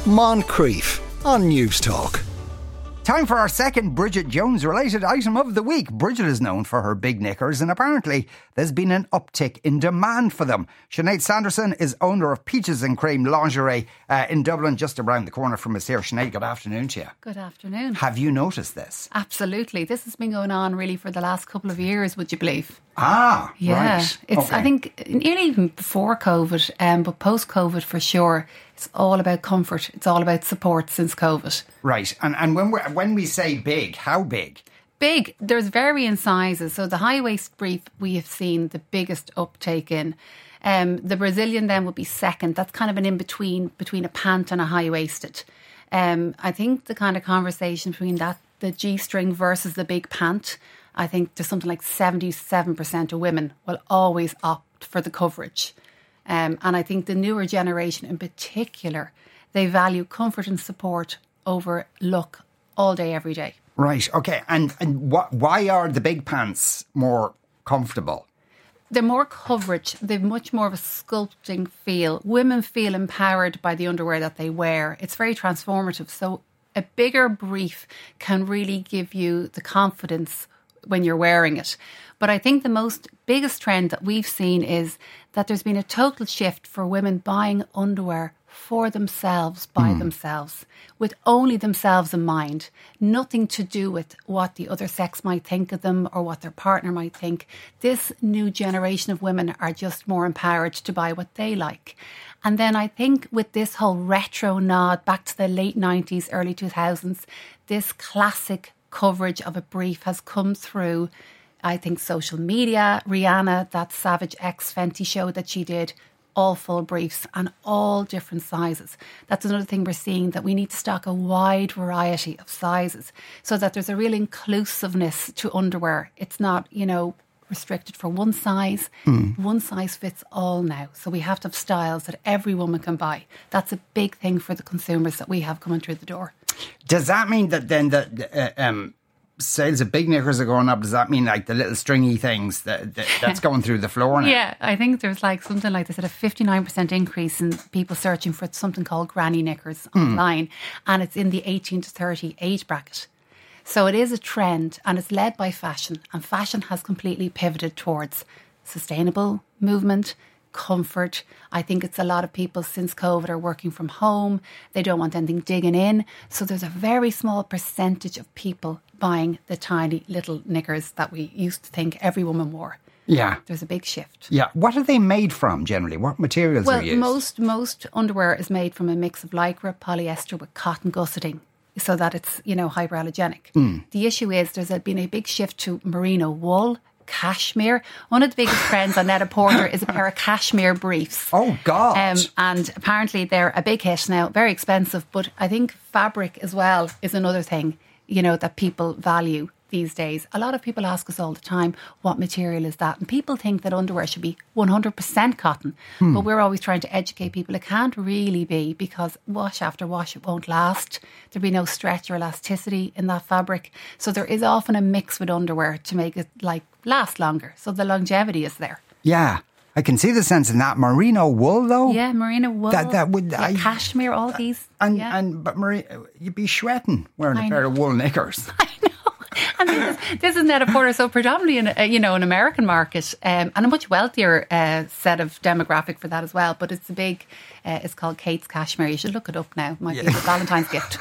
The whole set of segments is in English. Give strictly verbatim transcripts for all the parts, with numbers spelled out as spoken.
Moncrief on News Talk. Time for our second Bridget Jones related item of the week. Bridget is known for her big knickers and apparently there's been an uptick in demand for them. Sinead Sanderson is owner of Peaches and Cream Lingerie uh, in Dublin, just around the corner from us here. Sinead, good afternoon to you. Good afternoon. Have you noticed this? Absolutely. This has been going on really for the last couple of years, would you believe? Ah, yeah. right. It's, okay. I think, nearly even before COVID, um, but post-COVID for sure, it's all about comfort. It's all about support since COVID. Right. And and when we when we say big, how big? Big. There's varying sizes. So the high waist brief we have seen the biggest uptake in. Um, the Brazilian then would be second. That's kind of an in-between between a pant and a high-waisted. Um, I think the kind of conversation between that, the G-string versus the big pant, I think there's something like seventy-seven percent of women will always opt for the coverage. Um, and I think the newer generation in particular, they value comfort and support over look all day, every day. Right, okay. And, and what, why are the big pants more comfortable? They're more coverage. They've much more of a sculpting feel. Women feel empowered by the underwear that they wear. It's very transformative. So a bigger brief can really give you the confidence when you're wearing it. But I think the most biggest trend that we've seen is that there's been a total shift for women buying underwear for themselves, by mm. themselves, with only themselves in mind. Nothing to do with what the other sex might think of them or what their partner might think. This new generation of women are just more empowered to buy what they like. And then I think with this whole retro nod back to the late nineties, early two thousands, this classic coverage of a brief has come through. I think social media, Rihanna, that Savage X Fenty show that she did, all full briefs and all different sizes. That's another thing we're seeing, that we need to stock a wide variety of sizes so that there's a real inclusiveness to underwear. It's not, you know, restricted for one size. Mm. One size fits all now. So we have to have styles that every woman can buy. That's a big thing for the consumers that we have coming through the door. Does that mean that then that uh, um, sales of big knickers are going up? Does that mean like the little stringy things that, that that's going through the floor now? Yeah, I think there's like something like they said a fifty-nine percent increase in people searching for something called granny knickers mm. online, and it's in the eighteen to thirty age bracket. So it is a trend and it's led by fashion, and fashion has completely pivoted towards sustainable movement, comfort. I think it's a lot of people since COVID are working from home. They don't want anything digging in. So there's a very small percentage of people buying the tiny little knickers that we used to think every woman wore. Yeah. There's a big shift. Yeah. What are they made from generally? What materials well, are used? Well, most, most underwear is made from a mix of lycra, polyester with cotton gusseting, so that it's, you know, hyperallergenic. Mm. The issue is there's been a big shift to merino wool, cashmere. One of the biggest trends on Net-a-Porter is a pair of cashmere briefs. Oh, God. Um, and apparently they're a big hit now, very expensive. But I think fabric as well is another thing, you know, that people value these days. A lot of people ask us all the time, what material is that? And people think that underwear should be one hundred percent cotton. Hmm. But we're always trying to educate people. It can't really be, because wash after wash, it won't last. There'll be no stretch or elasticity in that fabric. So there is often a mix with underwear to make it like last longer. So the longevity is there. Yeah. I can see the sense in that. Merino wool, though? Yeah, merino wool. That, that would, yeah, I, cashmere, all these. And, yeah. and but merino, you'd be sweating wearing I a pair know. of wool knickers. I know. And this is, this is Net-a-Porter, so predominantly in a, you know, an American market, um, and a much wealthier uh, set of demographic for that as well. But it's a big, uh, it's called Kate's Cashmere. You should look it up now. It might yeah. be a Valentine's gift.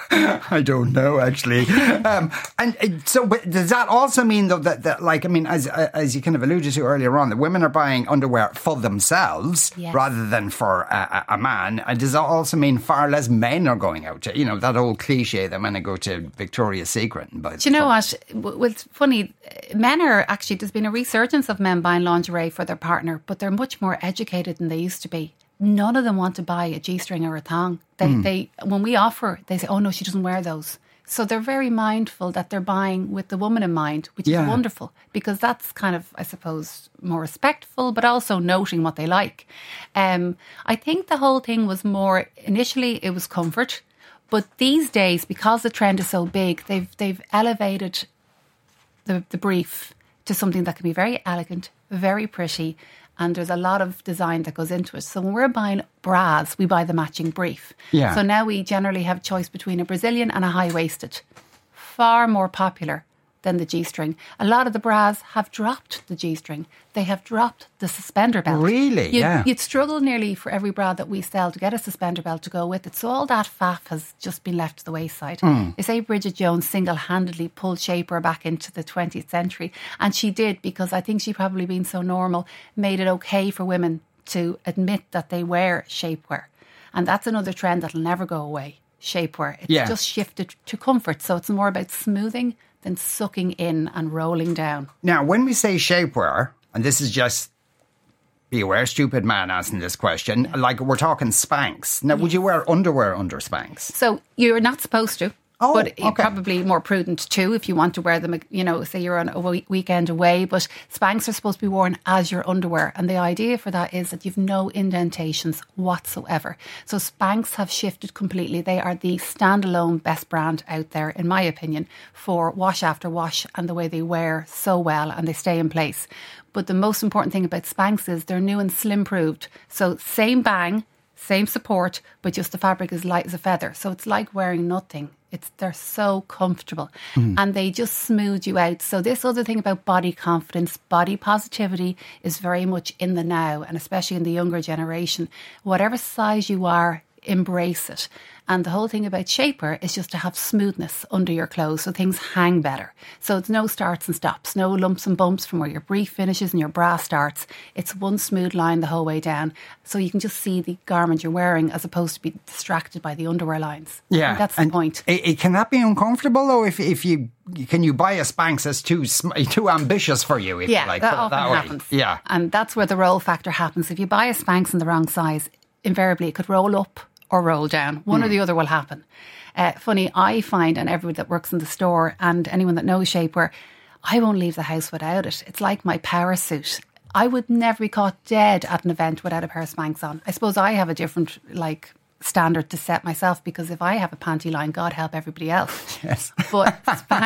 I don't know, actually. Um, and uh, so, but does that also mean, though, that, that like, I mean, as uh, as you kind of alluded to earlier on, that women are buying underwear for themselves yes. rather than for a, a man? And does that also mean far less men are going out to, you know, that old cliche that men go to Victoria's Secret and buy? Do you know what? Well, it's funny. Men are actually, there's been a resurgence of men buying lingerie for their partner, but they're much more educated than they used to be. None of them want to buy a G-string or a thong. They, mm. they, when we offer, they say, oh no, she doesn't wear those. So they're very mindful that they're buying with the woman in mind, which yeah. is wonderful, because that's kind of, I suppose, more respectful, but also noting what they like. Um, I think the whole thing was more, initially it was comfort, but these days, because the trend is so big, they've they've elevated the, the brief to something that can be very elegant, very pretty, and there's a lot of design that goes into it. So when we're buying bras, we buy the matching brief. Yeah. So now we generally have choice between a Brazilian and a high-waisted. Far more popular than the G-string. A lot of the bras have dropped the G-string. They have dropped the suspender belt. Really? You'd, yeah. You'd struggle nearly for every bra that we sell to get a suspender belt to go with it. So all that faff has just been left to the wayside. Mm. They say Bridget Jones single-handedly pulled shapewear back into the twentieth century. And she did, because I think she probably being so normal, made it okay for women to admit that they wear shapewear. And that's another trend that'll never go away. Shapewear. It's yeah. just shifted to comfort. So it's more about smoothing than sucking in and rolling down. Now, when we say shapewear, and this is just, be aware, stupid man asking this question, yeah. like we're talking Spanx. Now, yes. would you wear underwear under Spanx? So you're not supposed to. Oh, but okay. probably more prudent too if you want to wear them, you know, say you're on a weekend away. But Spanx are supposed to be worn as your underwear. And the idea for that is that you've no indentations whatsoever. So Spanx have shifted completely. They are the standalone best brand out there, in my opinion, for wash after wash and the way they wear so well and they stay in place. But the most important thing about Spanx is they're new and slim proved. So same bang, same support, but just the fabric is light as a feather. So it's like wearing nothing. It's they're so comfortable mm. and they just smooth you out. So this other thing about body confidence, body positivity is very much in the now, and especially in the younger generation. Whatever size you are, embrace it. And the whole thing about shapewear is just to have smoothness under your clothes so things hang better. So it's no starts and stops, no lumps and bumps from where your brief finishes and your bra starts. It's one smooth line the whole way down. So you can just see the garment you're wearing as opposed to be distracted by the underwear lines. Yeah. That's the and point. It, it, can that be uncomfortable though? If, if you, can you buy a Spanx that's too, too ambitious for you? If yeah, you like, that put it often that way. happens. Yeah. And that's where the roll factor happens. If you buy a Spanx in the wrong size, invariably it could roll up or roll down. One mm. or the other will happen. Uh, funny, I find, and everyone that works in the store and anyone that knows shapewear, I won't leave the house without it. It's like my power suit. I would never be caught dead at an event without a pair of Spanx on. I suppose I have a different, like, standard to set myself, because if I have a panty line, God help everybody else. Yes. But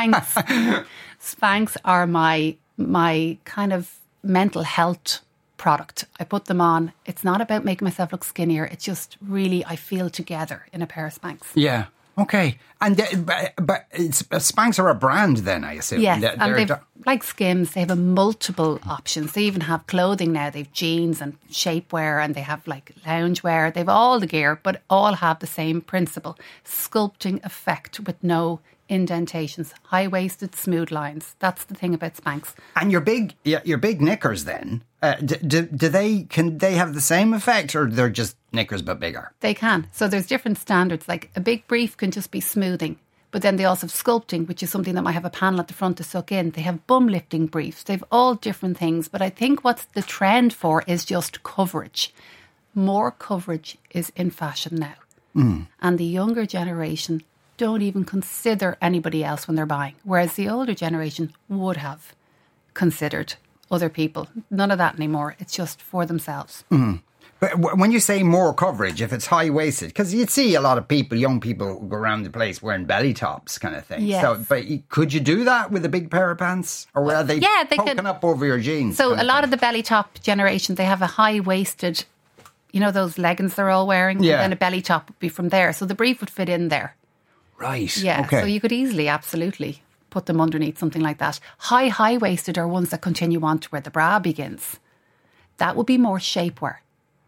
Spanx, Spanx are my my kind of mental health product. I put them on. It's not about making myself look skinnier. It's just really, I feel together in a pair of Spanx. Yeah. Okay. And uh, but, but it's, uh, Spanx are a brand then, I assume. Yes. They're, and they've, they're, like Skims, they have a multiple options. They even have clothing now. They've jeans and shapewear, and they have like loungewear. They've all the gear, but all have the same principle. Sculpting effect with no indentations, high-waisted, smooth lines. That's the thing about Spanx. And your big, yeah, your big knickers then, uh, do, do, do they, can they have the same effect, or they're just knickers but bigger? They can. So there's different standards. Like a big brief can just be smoothing, but then they also have sculpting, which is something that might have a panel at the front to suck in. They have bum lifting briefs. They've all different things. But I think what's the trend for is just coverage. More coverage is in fashion now. Mm. And the younger generation don't even consider anybody else when they're buying, whereas the older generation would have considered other people. None of that anymore. It's just for themselves. Mm. But when you say more coverage, if it's high-waisted, because you'd see a lot of people, young people, go around the place wearing belly tops kind of thing. Yes. So, but could you do that with a big pair of pants? Or are they, yeah, they poking could. up over your jeans? So a of lot thing? of the belly top generation, they have a high-waisted, you know, those leggings they're all wearing? Yeah. And then a belly top would be from there. So the brief would fit in there. Right. Yeah. Okay. So you could easily, absolutely, put them underneath something like that. High, high-waisted are ones that continue on to where the bra begins. That would be more shapewear.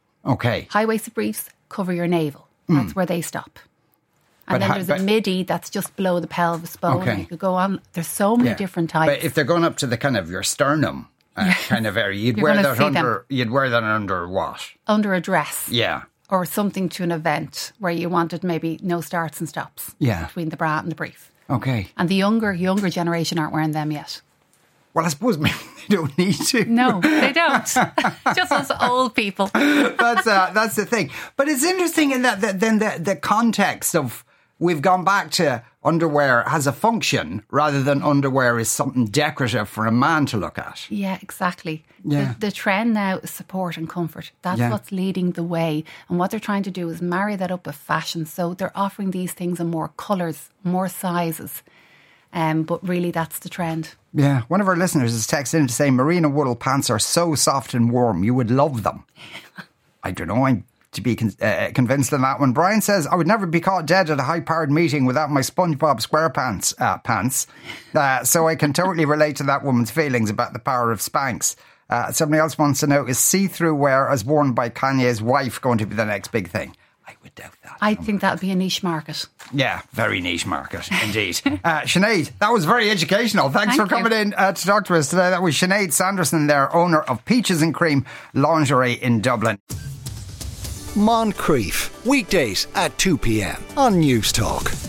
Okay. High-waisted briefs cover your navel. That's mm. where they stop. And but then ha- there's but, a midi that's just below the pelvis bone. Okay. And you could go on. There's so many yeah. different types. But if they're going up to the kind of your sternum uh, yeah. kind of area, you'd You're wear that under. them. You'd wear that under what? Under a dress. Yeah. Or something to an event where you wanted maybe no starts and stops. Yeah. Between the bra and the brief. Okay. And the younger younger generation aren't wearing them yet. Well, I suppose maybe they don't need to. No, they don't. Just us old people. that's uh, that's the thing. But it's interesting in that, that then the, the context of we've gone back to underwear has a function rather than underwear is something decorative for a man to look at. Yeah, exactly. Yeah. The, the trend now is support and comfort. That's yeah. what's leading the way. And what they're trying to do is marry that up with fashion. So they're offering these things in more colours, more sizes. Um, but really, that's the trend. Yeah, one of our listeners has texted in to say merino wool pants are so soft and warm, you would love them. I don't know, I'm to be con- uh, convinced on that one. Brian says, I would never be caught dead at a high-powered meeting without my SpongeBob SquarePants uh, pants. Uh, so I can totally relate to that woman's feelings about the power of Spanx. Uh, somebody else wants to know, is see-through wear as worn by Kanye's wife going to be the next big thing? I would doubt that. I think that would be a niche market. Yeah, very niche market indeed. uh, Sinead, that was very educational. Thanks Thank for coming you. in uh, to talk to us today. That was Sinead Sanderson there, owner of Peaches and Cream Lingerie in Dublin. Moncrief, weekdays at two p.m. on News Talk.